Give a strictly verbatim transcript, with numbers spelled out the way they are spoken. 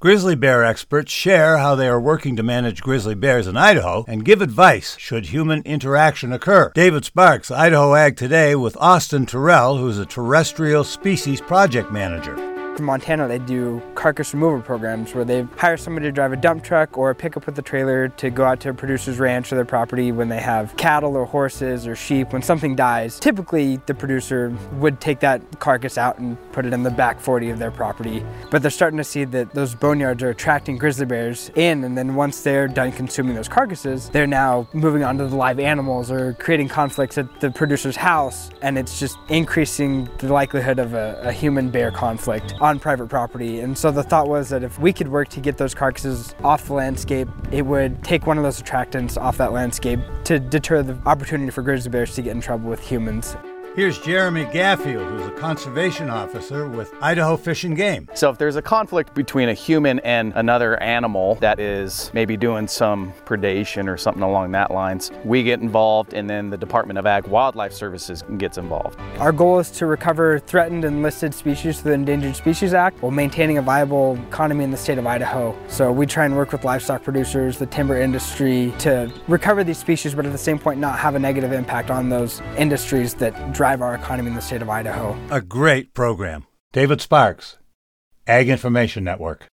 Grizzly bear experts share how they are working to manage grizzly bears in Idaho and give advice should human interaction occur. David Sparks, Idaho Ag Today, with Austin Terrell, who's a terrestrial species project manager. In Montana, they do carcass removal programs where they hire somebody to drive a dump truck or a pickup with a trailer to go out to a producer's ranch or their property when they have cattle or horses or sheep. When something dies, typically the producer would take that carcass out and put it in the back forty of their property. But they're starting to see that those boneyards are attracting grizzly bears in, and then once they're done consuming those carcasses, they're now moving on to the live animals or creating conflicts at the producer's house, and it's just increasing the likelihood of a, a human-bear conflict on private property. And so the thought was that if we could work to get those carcasses off the landscape, it would take one of those attractants off that landscape to deter the opportunity for grizzly bears to get in trouble with humans. Here's Jeremy Gaffield, who's a conservation officer with Idaho Fish and Game. So if there's a conflict between a human and another animal that is maybe doing some predation or something along that lines, we get involved, and then the Department of Ag Wildlife Services gets involved. Our goal is to recover threatened and listed species through the Endangered Species Act while maintaining a viable economy in the state of Idaho. So we try and work with livestock producers, the timber industry, to recover these species, but at the same point not have a negative impact on those industries that drive our economy in the state of Idaho. A great program. David Sparks, Ag Information Network.